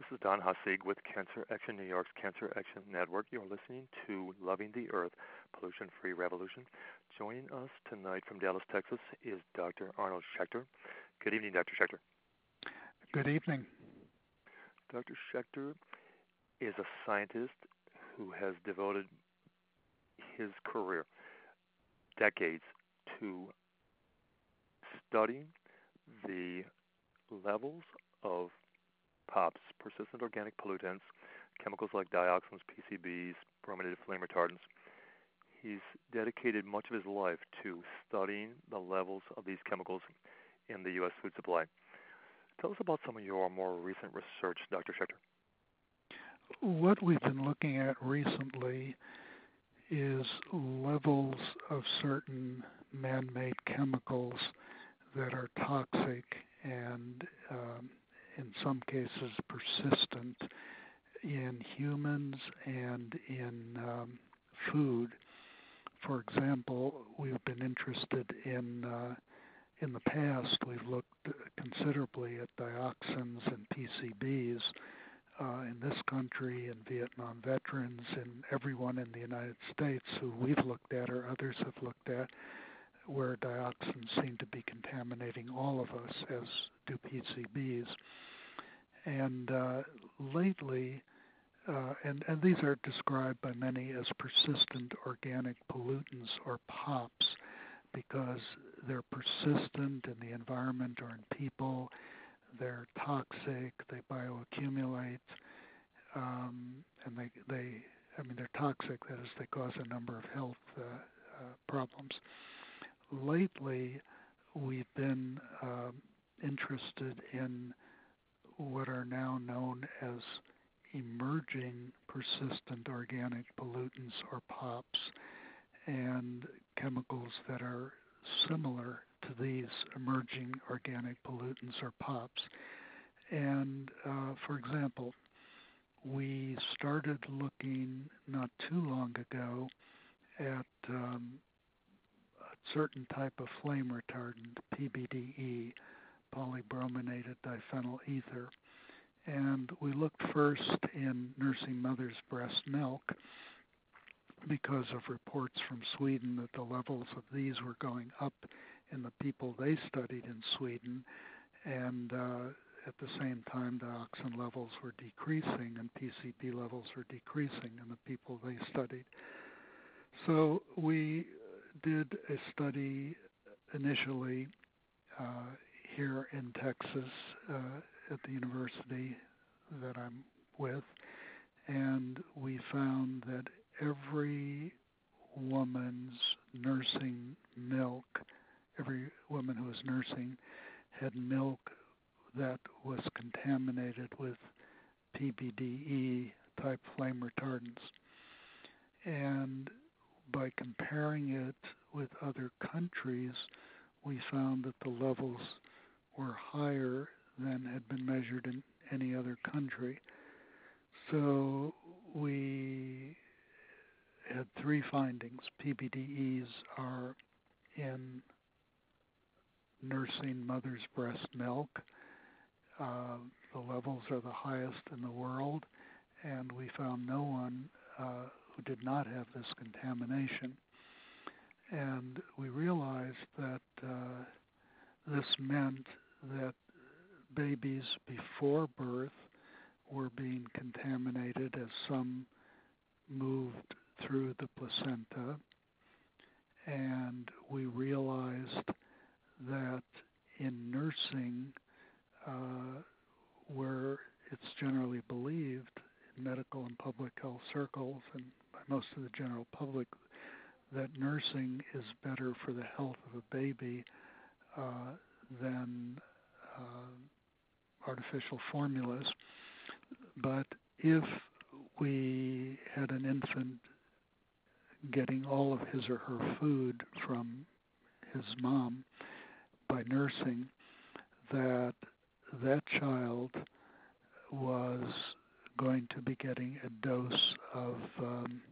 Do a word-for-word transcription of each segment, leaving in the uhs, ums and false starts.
is Don Hussig with Cancer Action New York's Cancer Action Network. You're listening to Loving the Earth, Pollution-Free Revolution. Joining us tonight from Dallas, Texas is Doctor Arnold Schechter. Good evening, Doctor Schechter. Good evening. Doctor Schechter is a scientist who has devoted his career, decades, to studying the levels of POPs, persistent organic pollutants, chemicals like dioxins, P C Bs, brominated flame retardants. He's dedicated much of his life to studying the levels of these chemicals in the U S food supply. Tell us about some of your more recent research, Doctor Schechter. What we've been looking at recently is levels of certain man-made chemicals that are toxic and um, in some cases persistent in humans and in um, food. For example, we've been interested in, uh, in the past, we've looked considerably at dioxins and P C Bs uh, in this country, and Vietnam veterans, and everyone in the United States who we've looked at or others have looked at, where dioxins seem to be contaminating all of us, as do P C Bs. And uh, lately, uh, and, and these are described by many as persistent organic pollutants, or POPs, because they're persistent in the environment or in people, they're toxic, they bioaccumulate, um, and they, they, I mean, they're toxic, that is, they cause a number of health uh, uh, problems. Lately, we've been um, interested in what are now known as emerging persistent organic pollutants, or POPs, and chemicals that are similar to these emerging organic pollutants, or POPs. And uh, for example, we started looking not too long ago at um, a certain type of flame retardant, P B D E, polybrominated diphenyl ether. And we looked first in nursing mother's breast milk because of reports from Sweden that the levels of these were going up in the people they studied in Sweden, and uh, at the same time dioxin levels were decreasing and P C B levels were decreasing in the people they studied. So we did a study initially uh, here in Texas uh, at the university that I'm with, and we found that every woman's nursing milk, every woman who was nursing had milk that was contaminated with P B D E type flame retardants. And by comparing it with other countries, we found that the levels were higher than had been measured in any other country. So we had three findings. P B D Es are in nursing mother's breast milk. Uh, the levels are the highest in the world, and we found no one uh, who did not have this contamination. And we realized that uh, this meant that babies before birth were being contaminated as some moved through the placenta. And we realized that in nursing, uh, where it's generally believed in medical and public health circles and by most of the general public that nursing is better for the health of a baby uh, than uh, artificial formulas. But if we had an infant getting all of his or her food from his mom by nursing, that that child was going to be getting a dose of um,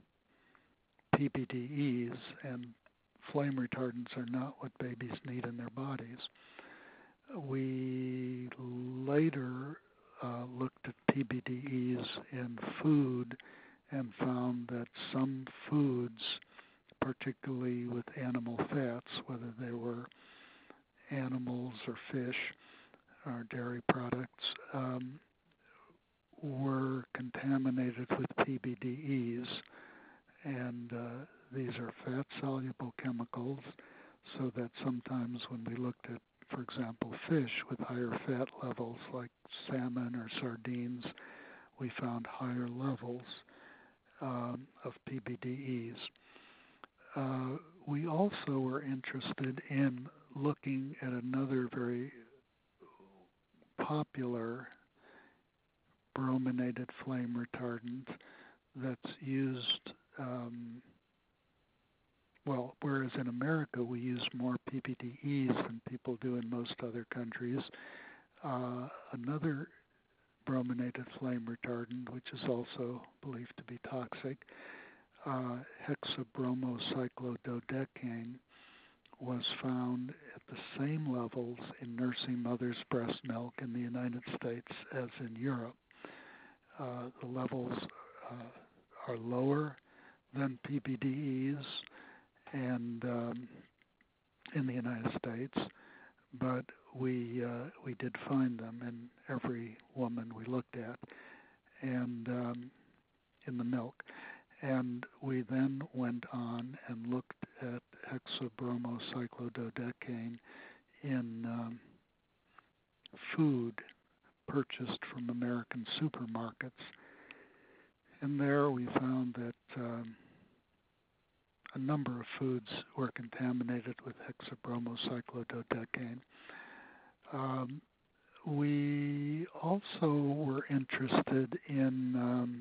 P B D Es, and flame retardants are not what babies need in their bodies. We later uh, looked at P B D Es in food and found that some foods, particularly with animal fats, whether they were animals or fish or dairy products, um, were contaminated with P B D Es. And uh, these are fat-soluble chemicals, so that sometimes when we looked at, for example, fish with higher fat levels like salmon or sardines, we found higher levels um, of P B D Es. Uh, we also were interested in looking at another very popular brominated flame retardant that's used, um, well, whereas in America we use more P B D Es than people do in most other countries. Uh, another brominated flame retardant, which is also believed to be toxic, uh, hexabromocyclododecane, was found at the same levels in nursing mothers' breast milk in the United States as in Europe. Uh, the levels uh, are lower than P B D Es and um, in the United States, but we uh, we did find them in every woman we looked at, and um, in the milk. And we then went on and looked at hexabromocyclododecane in um, food purchased from American supermarkets. And there we found that um, a number of foods were contaminated with hexabromocyclododecane. Um, we also were interested in um,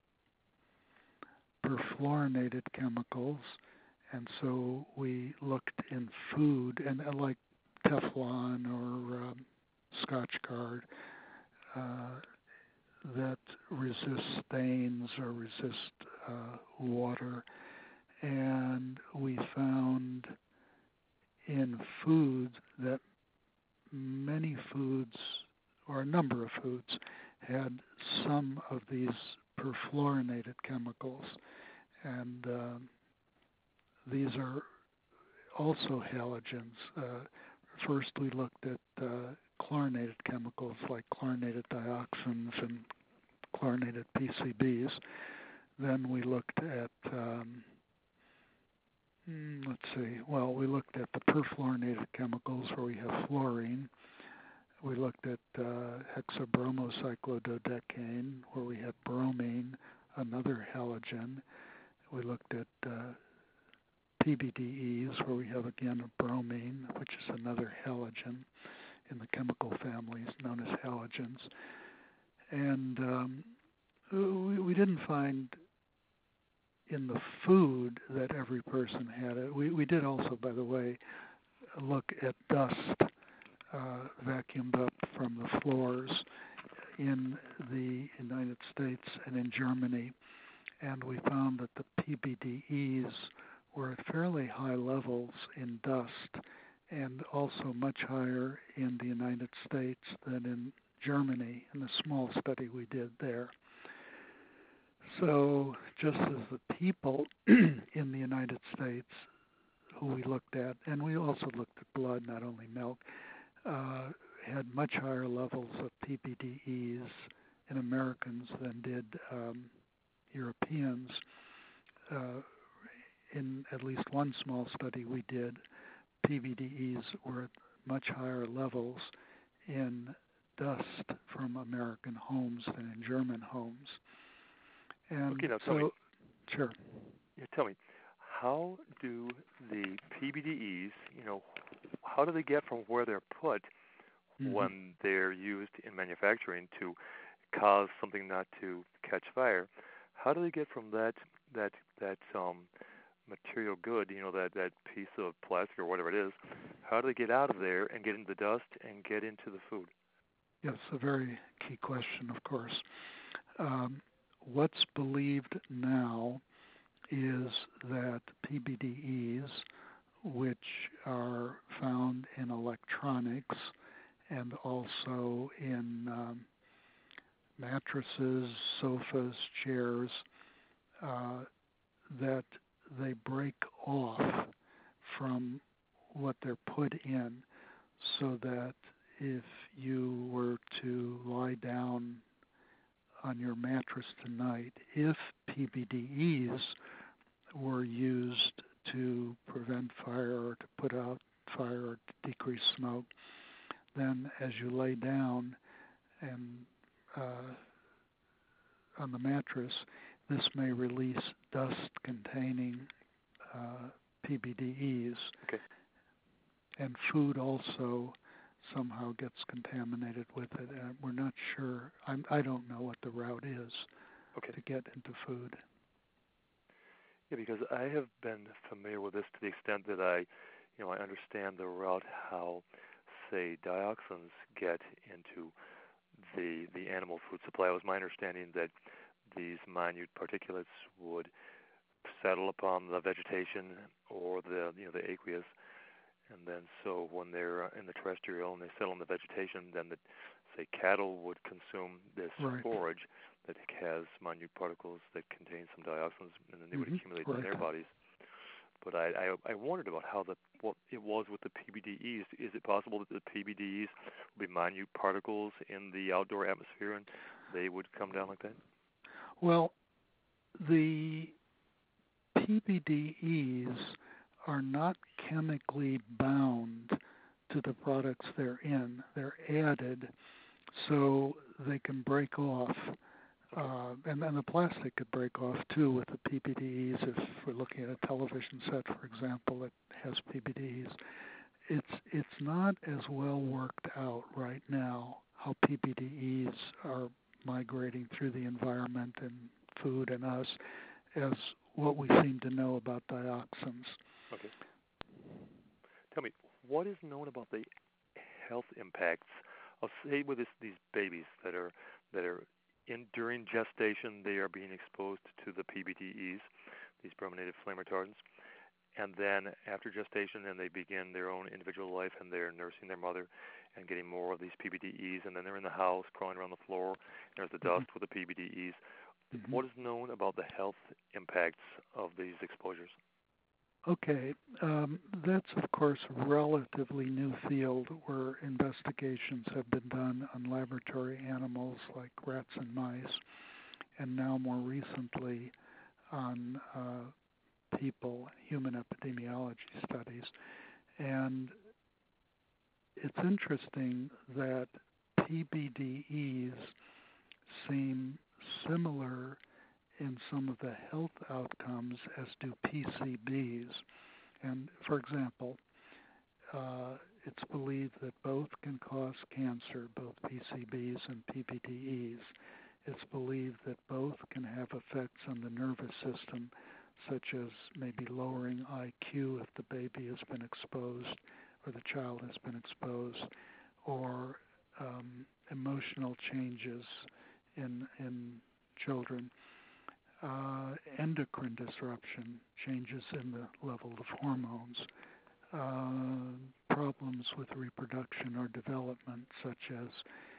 perfluorinated chemicals, and so we looked in food, and uh, like Teflon or um, Scotchgard, uh, that resist stains or resist uh, water. And we found in foods that many foods, or a number of foods, had some of these perfluorinated chemicals. And uh, these are also halogens. Uh, first we looked at uh, chlorinated chemicals like chlorinated dioxins and chlorinated P C Bs. Then we looked at, um, let's see, well, we looked at the perfluorinated chemicals where we have fluorine. We looked at uh, hexabromocyclododecane where we had bromine, another halogen. We looked at uh, P B D Es where we have again a bromine, which is another halogen in the chemical families known as halogens. And um, we, we didn't find in the food that every person had it. We, we did also, by the way, look at dust uh, vacuumed up from the floors in the United States and in Germany, and we found that the P B D Es were at fairly high levels in dust and also much higher in the United States than in Germany in the small study we did there. So just as the people in the United States who we looked at, and we also looked at blood, not only milk, uh, had much higher levels of P B D Es in Americans than did um, Europeans. Uh, in at least one small study we did, P B D Es were at much higher levels in dust from American homes than in German homes. And okay, now so, tell me. Sure. Yeah, tell me, how do the P B D Es, you know, how do they get from where they're put mm-hmm. when they're used in manufacturing to cause something not to catch fire? How do they get from that that that um, material good, you know, that, that piece of plastic or whatever it is? How do they get out of there and get into the dust and get into the food? Yes, a very key question, of course. Um, what's believed now is that P B D Es, which are found in electronics and also in um, mattresses, sofas, chairs, uh, that they break off from what they're put in, so that if you were to lie down on your mattress tonight, if P B D Es were used to prevent fire or to put out fire or to decrease smoke, then as you lay down and uh, on the mattress, this may release dust containing uh, P B D Es. Okay. And food also somehow gets contaminated with it. And we're not sure. I'm, I don't know what the route is Okay. to get into food. Yeah, because I have been familiar with this to the extent that I, you know, I understand the route how, say, dioxins get into the the animal food supply. It was my understanding that these minute particulates would settle upon the vegetation or the you know the aqueous, and then so when they're in the terrestrial and they settle in the vegetation, then the say cattle would consume this Right. forage that has minute particles that contain some dioxins, and then they would Mm-hmm. accumulate Right. in their bodies. But I, I I wondered about how the what it was with the P B D Es. Is it possible that the P B D Es would be minute particles in the outdoor atmosphere and they would come down like that? Well, the P B D Es are not chemically bound to the products they're in. They're added so they can break off. Uh, and then the plastic could break off too with the P B D Es. If we're looking at a television set, for example, that has P B D Es, it's it's not as well worked out right now how P B D Es are migrating through the environment and food and us as what we seem to know about dioxins. Okay. Tell me, what is known about the health impacts of, say, with this, these babies that are that are in during gestation, they are being exposed to the P B D Es, these brominated flame retardants, and then after gestation, and they begin their own individual life, and they're nursing their mother and getting more of these P B D Es, and then they're in the house crawling around the floor. There's the dust with the P B D Es. Mm-hmm. What is known about the health impacts of these exposures? Okay, um, that's of course a relatively new field where investigations have been done on laboratory animals like rats and mice, and now more recently on uh, people, human epidemiology studies. And it's interesting that P B D Es seem similar in some of the health outcomes as do P C Bs. And for example, uh, it's believed that both can cause cancer, both P C Bs and P B D Es. It's believed that both can have effects on the nervous system, such as maybe lowering I Q if the baby has been exposed or the child has been exposed, or um, emotional changes in in children. Uh, endocrine disruption, changes in the level of hormones, uh, problems with reproduction or development, such as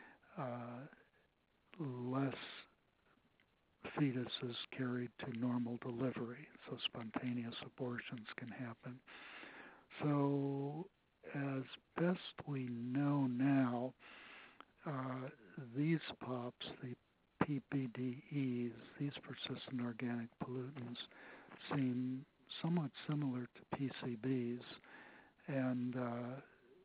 uh, less fetuses carried to normal delivery, so spontaneous abortions can happen. So, as best we know now, uh, these POPs, the P B D Es, these persistent organic pollutants, seem somewhat similar to P C Bs, and uh,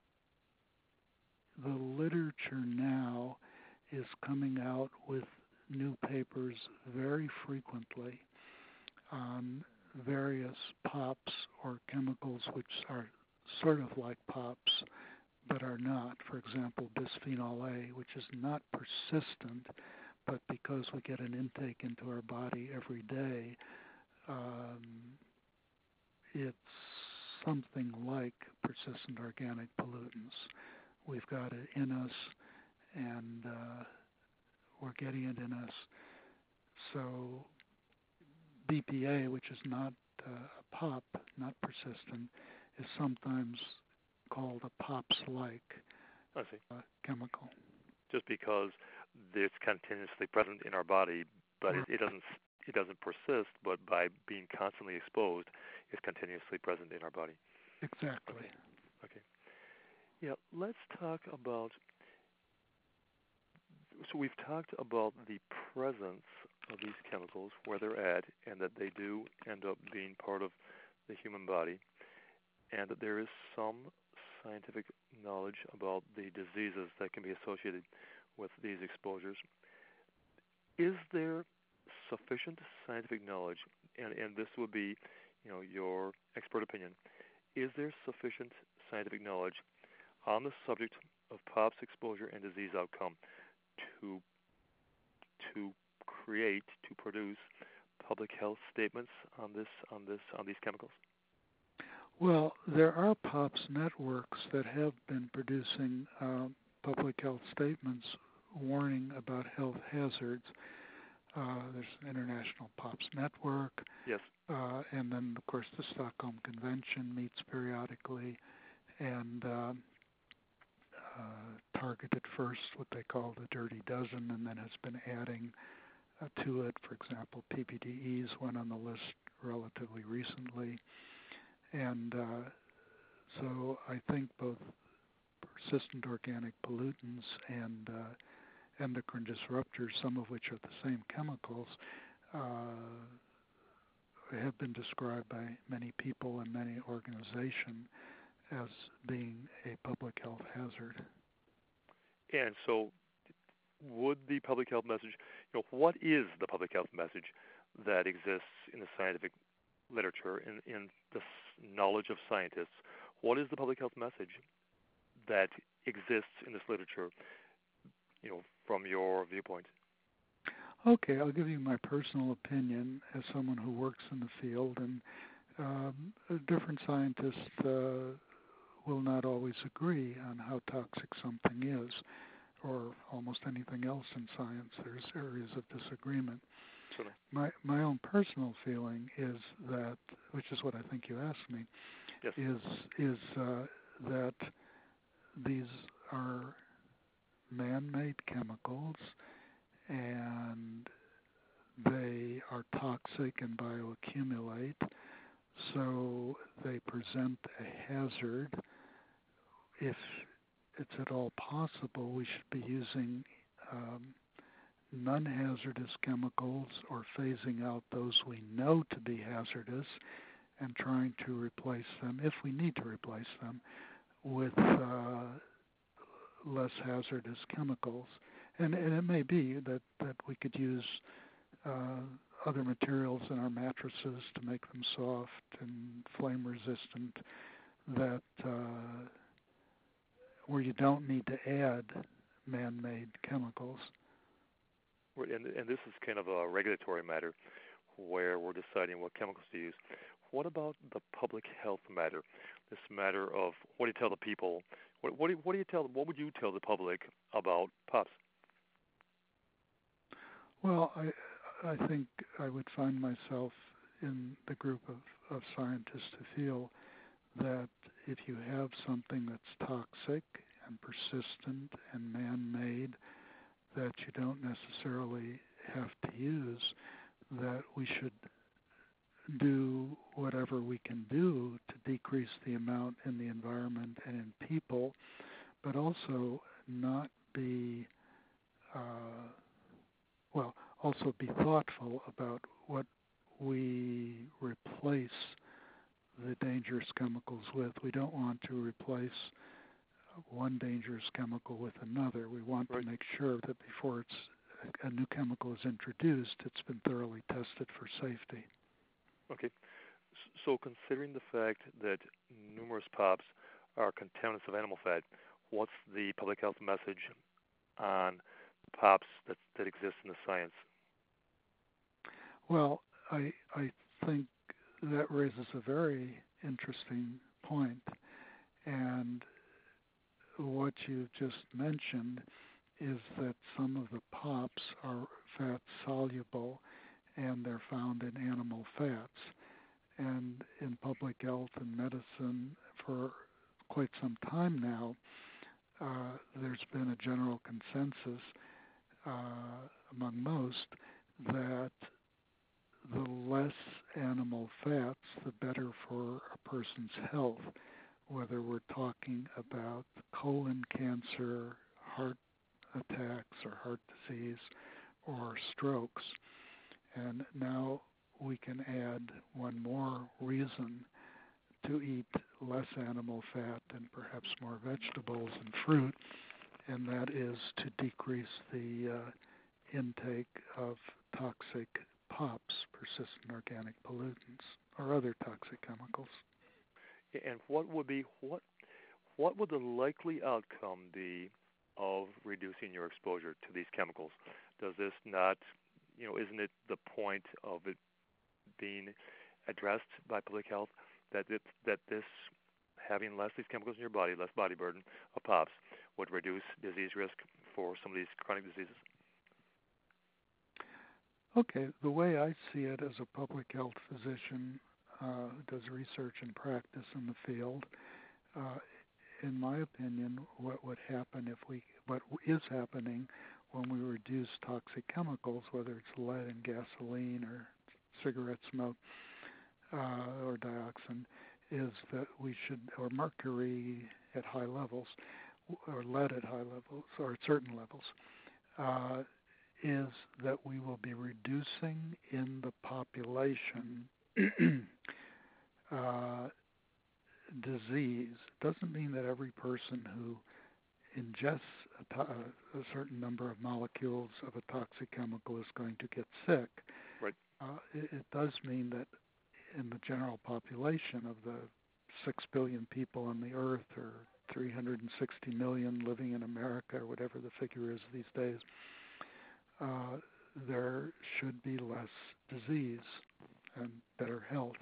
the literature now is coming out with new papers very frequently on various POPs or chemicals which are sort of like POPs but are not. For example, bisphenol A, which is not persistent, but because we get an intake into our body every day, um, it's something like persistent organic pollutants. We've got it in us, and uh, we're getting it in us. So B P A, which is not uh, a POP, not persistent, is sometimes called a POPs-like I see. uh, chemical. Just because it's continuously present in our body, but it, it doesn't it doesn't persist. But by being constantly exposed, it's continuously present in our body. Exactly. Okay. Okay. Yeah. Let's talk about. So we've talked about the presence of these chemicals, where they're at, and that they do end up being part of the human body, and that there is some scientific knowledge about the diseases that can be associated with these exposures. Is there sufficient scientific knowledge, and, and this would be, you know, your expert opinion, is there sufficient scientific knowledge on the subject of POPs exposure and disease outcome to to create, to produce public health statements on this on this on these chemicals? Well, there are POPs networks that have been producing uh, public health statements warning about health hazards. Uh, there's an International POPs Network. Yes. Uh, and then, of course, the Stockholm Convention meets periodically and uh, uh, targeted first what they call the Dirty Dozen, and then has been adding uh, to it. For example, P B D Es went on the list relatively recently. And uh, so I think both persistent organic pollutants and uh, endocrine disruptors, some of which are the same chemicals, uh, have been described by many people and many organizations as being a public health hazard. And so would the public health message, you know, what is the public health message that exists in the scientific literature, in, in the knowledge of scientists? What is the public health message that exists in this literature, you know, from your viewpoint? Okay, I'll give you my personal opinion as someone who works in the field, and um, different scientists uh, will not always agree on how toxic something is, or almost anything else in science. There's areas of disagreement. Certainly. My my own personal feeling is that, which is what I think you asked me, yes. is is uh, that these are man-made chemicals, and they are toxic and bioaccumulate, so they present a hazard. If it's at all possible, we should be using um, non-hazardous chemicals or phasing out those we know to be hazardous and trying to replace them, if we need to replace them, with uh, less hazardous chemicals. And, and it may be that, that we could use uh, other materials in our mattresses to make them soft and flame resistant, that uh, where you don't need to add man-made chemicals. And, and this is kind of a regulatory matter where we're deciding what chemicals to use. What about the public health matter? This matter of what do you tell the people? What, what, do, you, what do you tell? What would you tell the public about POPs? Well, I I think I would find myself in the group of, of scientists who feel that if you have something that's toxic and persistent and man-made that you don't necessarily have to use, that we should do whatever we can do to decrease the amount in the environment and in people, but also not be, uh, well, also be thoughtful about what we replace the dangerous chemicals with. We don't want to replace one dangerous chemical with another. We want right. to make sure that before it's a new chemical is introduced, it's been thoroughly tested for safety. Okay. So considering the fact that numerous POPs are contaminants of animal fat, what's the public health message on POPs that, that exist in the science? Well, I I think that raises a very interesting point. And what you just mentioned is that some of the POPs are fat soluble and they're found in animal fats. And in public health and medicine for quite some time now, uh, there's been a general consensus uh, among most, that the less animal fats, the better for a person's health, whether we're talking about colon cancer, heart attacks or heart disease, or strokes. And now we can add one more reason to eat less animal fat and perhaps more vegetables and fruit, and that is to decrease the uh, intake of toxic P O Ps, persistent organic pollutants, or other toxic chemicals. And what would be what what would the likely outcome be of reducing your exposure to these chemicals? Does this not, you know, isn't it the point of it being addressed by public health that it, that this having less of these chemicals in your body, less body burden of P O Ps, would reduce disease risk for some of these chronic diseases? Okay, the way I see it as a public health physician uh, who does research and practice in the field, uh, in my opinion, what would happen if we, what is happening when we reduce toxic chemicals, whether it's lead in gasoline or cigarette smoke uh, or dioxin, is that we should, or mercury at high levels, or lead at high levels, or at certain levels, uh, is that we will be reducing in the population uh, disease. Doesn't mean that every person who ingests a, to- a certain number of molecules of a toxic chemical is going to get sick. Right. Uh, it, it does mean that in the general population of the six billion people on the earth, or three hundred sixty million living in America, or whatever the figure is these days, uh, there should be less disease and better health.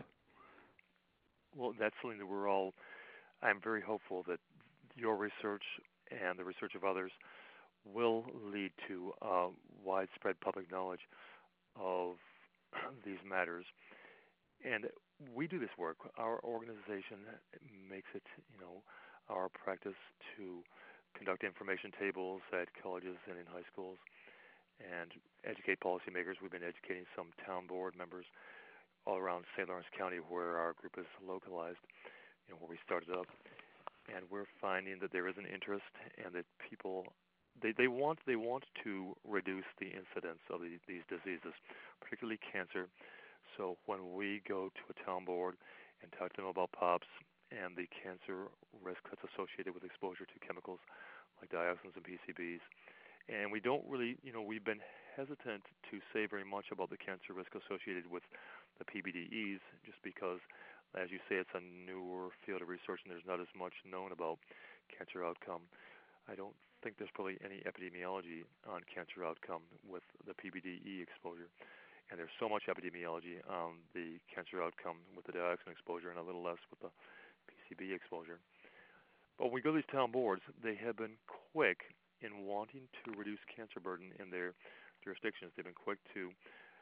Well, that's something that we're all, I'm very hopeful that your research and the research of others will lead to uh, widespread public knowledge of these matters. And we do this work. Our organization makes it, you know, our practice to conduct information tables at colleges and in high schools and educate policymakers. We've been educating some town board members all around Saint Lawrence County where our group is localized, you know, where we started up. And we're finding that there is an interest and that people, they, they want they want to reduce the incidence of the, these diseases, particularly cancer. So when we go to a town board and talk to them about P O Ps and the cancer risk that's associated with exposure to chemicals like dioxins and P C Bs, and we don't really, you know, we've been hesitant to say very much about the cancer risk associated with the P B D Es just because, as you say, it's a newer field of research and there's not as much known about cancer outcome. I don't think there's probably any epidemiology on cancer outcome with the P B D E exposure. And there's so much epidemiology on the cancer outcome with the dioxin exposure and a little less with the P C B exposure. But when we go to these town boards, they have been quick in wanting to reduce cancer burden in their jurisdictions. They've been quick to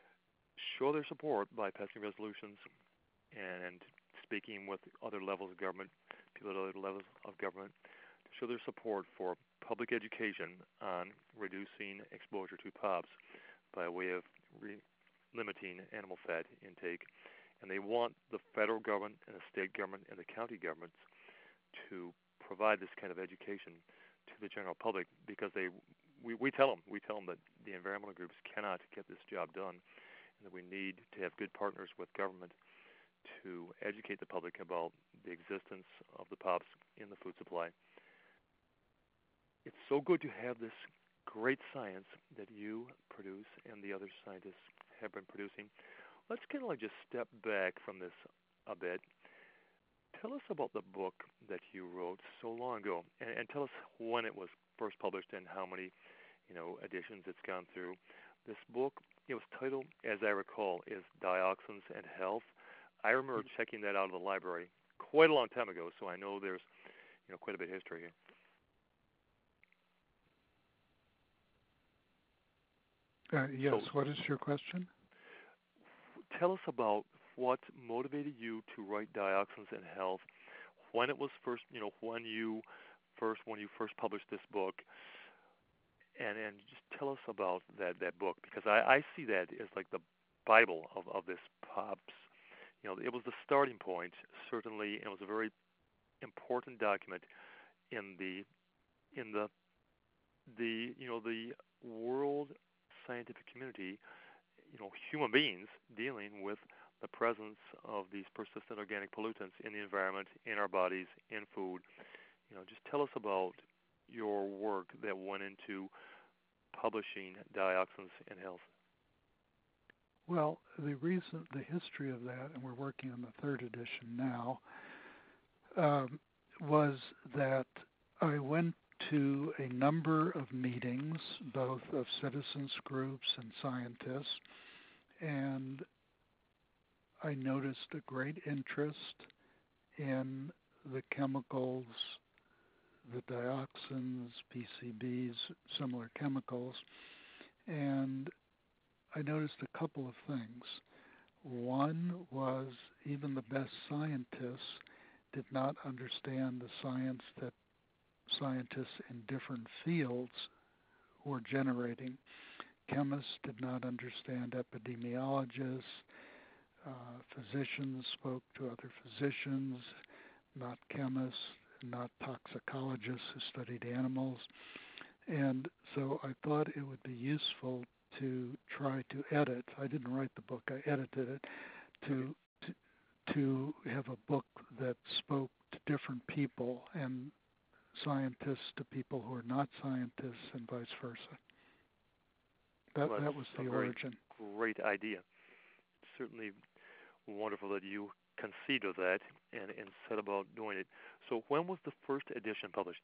show their support by passing resolutions and speaking with other levels of government, people at other levels of government, to show their support for public education on reducing exposure to P O Ps by way of re- limiting animal fat intake. And they want the federal government and the state government and the county governments to provide this kind of education to the general public because they we, we tell them we tell them that the environmental groups cannot get this job done and that we need to have good partners with government to educate the public about the existence of the P O Ps in the food supply. It's so good to have this great science that you produce and the other scientists have been producing. Let's kind of like just step back from this a bit. Tell us about the book that you wrote so long ago, and, and tell us when it was first published and how many, you know, editions it's gone through. This book, it was titled, as I recall, is Dioxins and Health. I remember checking that out of the library quite a long time ago, so I know there's, you know, quite a bit of history here. Uh, yes, So, what is your question? tell us about what motivated you to write Dioxins and Health, when it was first, you know, when you first, when you first published this book, and and just tell us about that that book, because I, I see that as like the Bible of of this pops. You know, it was the starting point certainly, and it was a very important document in the in the the you know the world scientific community. You know, human beings dealing with the presence of these persistent organic pollutants in the environment, in our bodies, in food. You know, just tell us about your work that went into publishing Dioxins in Health. Well, the reason, the history of that, and we're working on the third edition now, um, was that I went to a number of meetings, both of citizens groups and scientists, and I noticed a great interest in the chemicals, the dioxins, P C Bs, similar chemicals, and I noticed a couple of things. One was even the best scientists did not understand the science that scientists in different fields were generating. Chemists did not understand epidemiologists. Uh, physicians spoke to other physicians, not chemists, not toxicologists who studied animals. And so I thought it would be useful to try to edit. I didn't write the book, I edited it, to, to, to have a book that spoke to different people and scientists to people who are not scientists and vice versa. That, well, that was the origin. Great idea. It's certainly wonderful that you conceived of that and, and set about doing it. So when was the first edition published?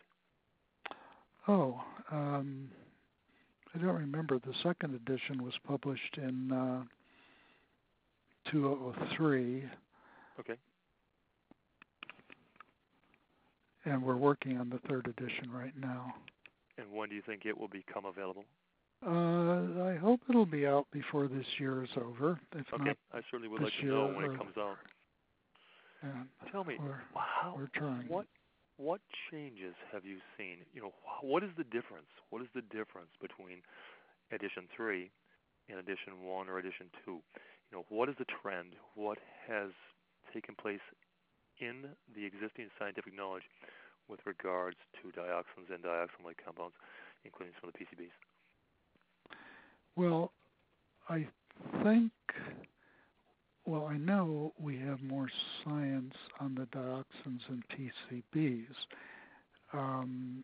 Oh, um, I don't remember. The second edition was published in uh, two thousand three. Okay. And we're working on the third edition right now. And when do you think it will become available? Uh, I hope it'll be out before this year is over. If okay, not I certainly would this like to year, know when or, it comes out. And Tell me, we're, how, we're trying. What what changes have you seen? You know, what is the difference? What is the difference between edition three and edition one or edition two? You know, what is the trend? What has taken place in the existing scientific knowledge with regards to dioxins and dioxin-like compounds, including some of the P C Bs? Well, I think, well, I know we have more science on the dioxins and P C Bs. Um,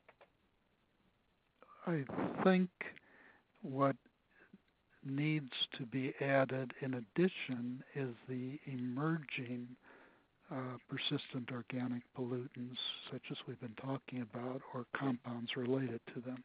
I think what needs to be added in addition is the emerging uh, persistent organic pollutants, such as we've been talking about, or compounds related to them.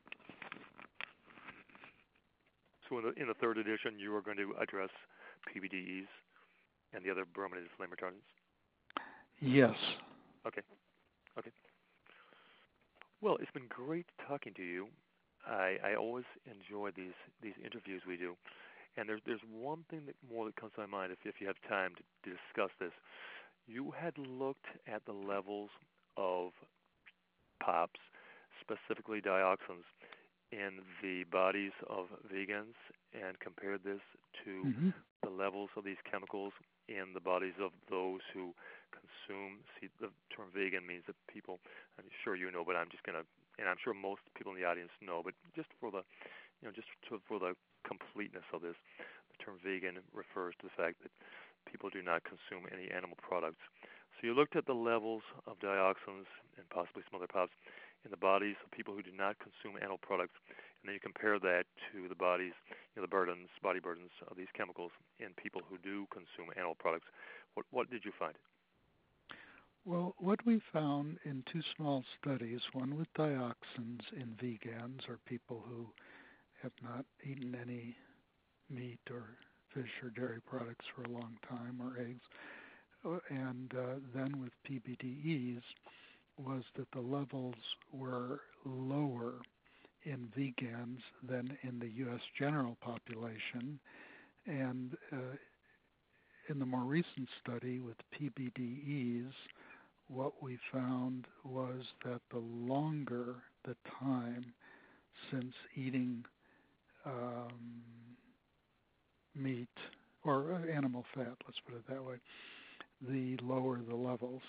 So in the, in the third edition, you are going to address P B D Es and the other brominated flame retardants? Yes. Okay. Okay. Well, it's been great talking to you. I, I always enjoy these, these interviews we do. And there's there's one thing that more that comes to my mind if, if you have time to, to discuss this. You had looked at the levels of POPs, specifically dioxins, in the bodies of vegans and compared this to Mm-hmm. the levels of these chemicals in the bodies of those who consume. See, the term vegan means that people, I'm sure you know, but I'm just going to, and I'm sure most people in the audience know, but just for the, you know, just to, for the completeness of this, the term vegan refers to the fact that people do not consume any animal products. So you looked at the levels of dioxins and possibly some other POPs in the bodies of people who do not consume animal products, and then you compare that to the bodies, you know, the burdens, body burdens of these chemicals in people who do consume animal products. What what did you find? Well, what we found in two small studies, one with dioxins in vegans, or people who have not eaten any meat or fish or dairy products for a long time, or eggs, and uh, then with P B D Es, was that the levels were lower in vegans than in the U S general population. And uh, in the more recent study with P B D Es, what we found was that the longer the time since eating um, meat or uh, animal fat, let's put it that way, the lower the levels.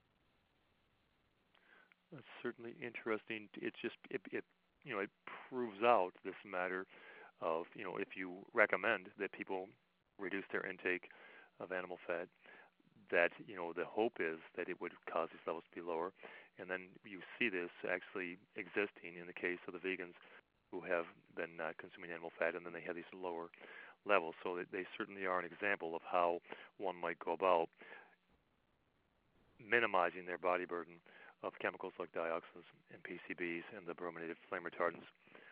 That's certainly interesting. It's just it, it you know it proves out this matter of you know if you recommend that people reduce their intake of animal fat, that you know the hope is that it would cause these levels to be lower, and then you see this actually existing in the case of the vegans who have been not consuming animal fat, and then they have these lower levels. So they, they certainly are an example of how one might go about minimizing their body burden of chemicals like dioxins and P C Bs and the brominated flame retardants.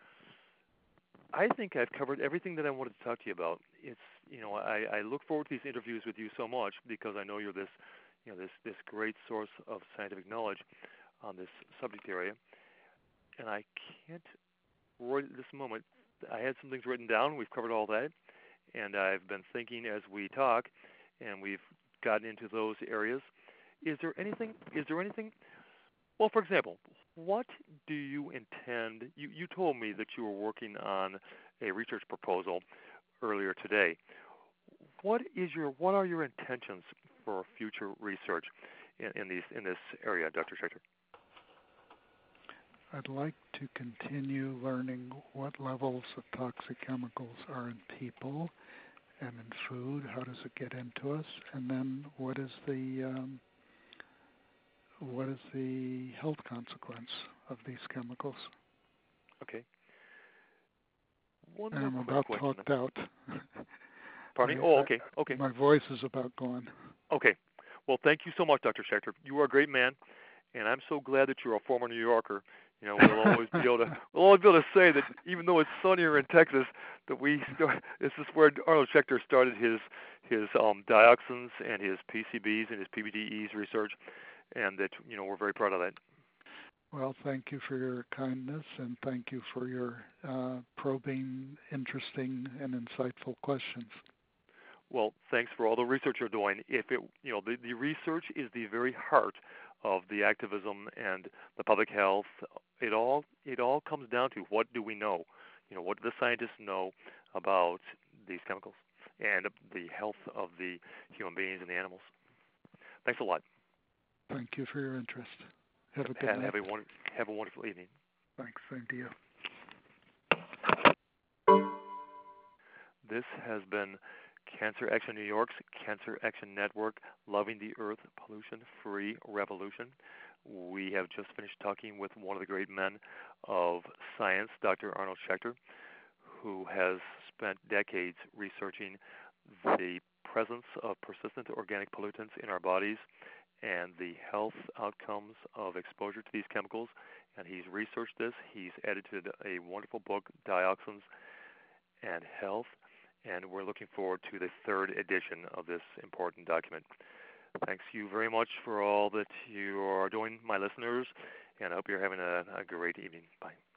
I think I've covered everything that I wanted to talk to you about. It's you know I, I look forward to these interviews with you so much because I know you're this you know this this great source of scientific knowledge on this subject area, and I can't right at this moment. I had some things written down. We've covered all that, and I've been thinking as we talk, and we've gotten into those areas. Is there anything? Is there anything? Well, for example, what do you intend? You, you told me that you were working on a research proposal earlier today. What is your? What are your intentions for future research in, in these in this area, Doctor Schechter? I'd like to continue learning what levels of toxic chemicals are in people and in food. How does it get into us? And then what is the um, what is the health consequence of these chemicals? Okay. One and more I'm quick about question. talked out. Pardon me? I, Oh, okay, okay. My voice is about gone. Okay. Well, thank you so much, Doctor Schechter. You are a great man, and I'm so glad that you're a former New Yorker. You know, we'll always be able to we'll always be able to say that even though it's sunnier in Texas, that we start, this is where Arnold Schechter started his his um, dioxins and his P C Bs and his P B D Es research, and that you know we're very proud of that. Well, thank you for your kindness, and thank you for your uh, probing, interesting, and insightful questions. Well, thanks for all the research you're doing. If it, you know, the, the research is the very heart of the activism and the public health. It all it all comes down to what do we know? You know, what do the scientists know about these chemicals and the health of the human beings and the animals? Thanks a lot. Thank you for your interest. Have a good have, night. Have a, wonderful, have a wonderful evening. Thanks. Same to you. This has been Cancer Action New York's Cancer Action Network, Loving the Earth Pollution-Free Revolution. We have just finished talking with one of the great men of science, Doctor Arnold Schechter, who has spent decades researching the presence of persistent organic pollutants in our bodies and the health outcomes of exposure to these chemicals. And he's researched this. He's edited a wonderful book, Dioxins and Health, and we're looking forward to the third edition of this important document. Thanks you very much for all that you are doing, my listeners, and I hope you're having a, a great evening. Bye.